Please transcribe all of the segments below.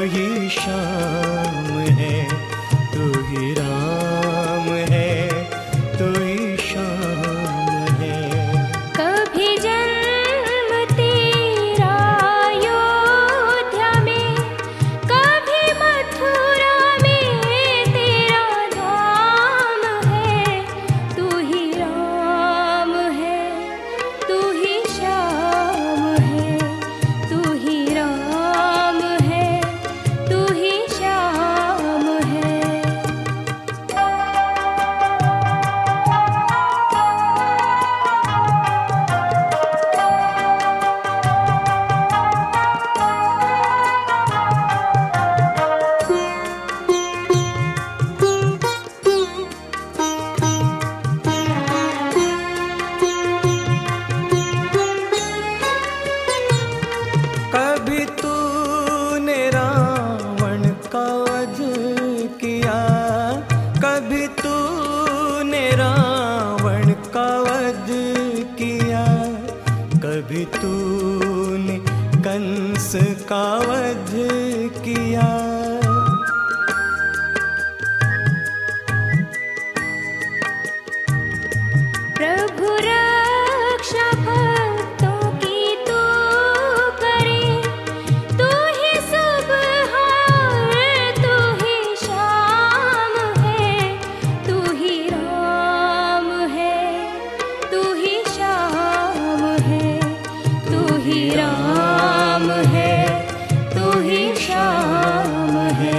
ही शाम है, तू ही राम है, तू ही शाम है। कभी जन्म तेरा अयोध्या में, कभी मथुरा में तेरा धाम है। तू ही राम है, तू ही श्याम है, तू ही राम है, तू ही श्याम है। कभी तूने रावण का वध किया, कभी तूने रावण का वध किया, कभी तूने कंस का वध किया। प्रभु रक्षा भक्तों की तू करे, तू ही सुबह और तू ही शाम है। तू ही राम है, तू ही श्याम है, तू ही राम है, तू ही श्याम है।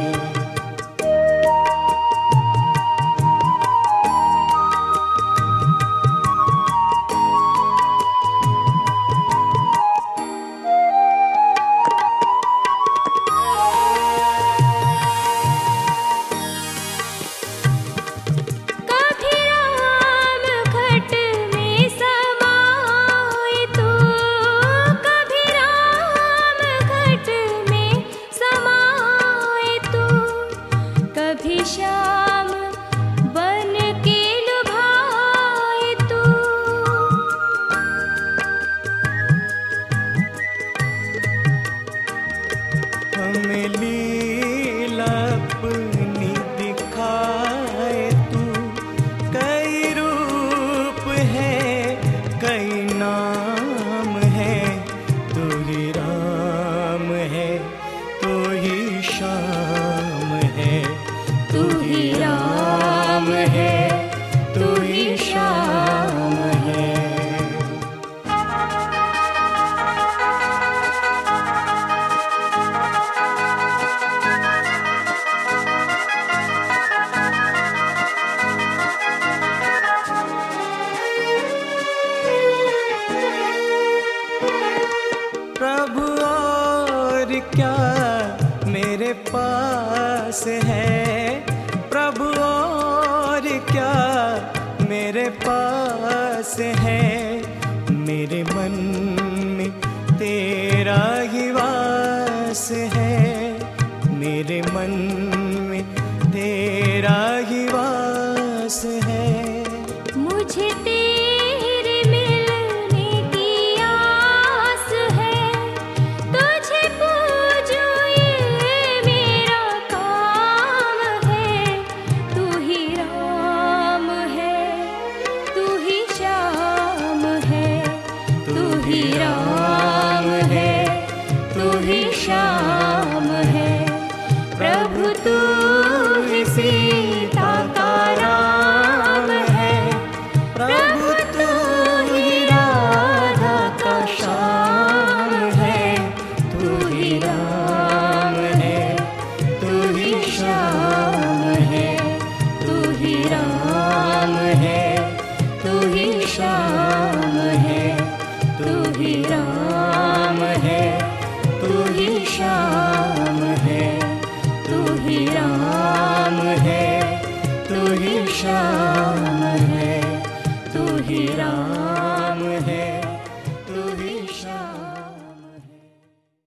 कभी राम घट में समाए तू, कभी राम घट में समाए तू, कभी श्याम बन के लुभाए तू। हमें लीला अपनी दिखाए तू, कई रूप है, कई नाम है। तू ही राम है, तू ही श्याम है, तू ही राम है, तू ही श्याम है। प्रभु और क्या मेरे पास है, प्रभु और क्या मेरे पास है। मेरे मन में तेरा ही वास है, मेरे मन में तेरा ही वास है। मुझे तेरे मिलने की आस है, तुझे पूजूं ये मेरा काम है। तू ही राम है, तू ही श्याम है, तू ही राम है, तू ही श्याम है। प्रभु तू ही सीता का राम है, प्रभु तू ही राधा का श्याम है। तू ही राम है, तू ही श्याम है, तू ही राम है, तू ही श्याम है, तू ही राम है, तू ही श्याम है, तू ही राम है, तू ही श्याम है, तू ही राम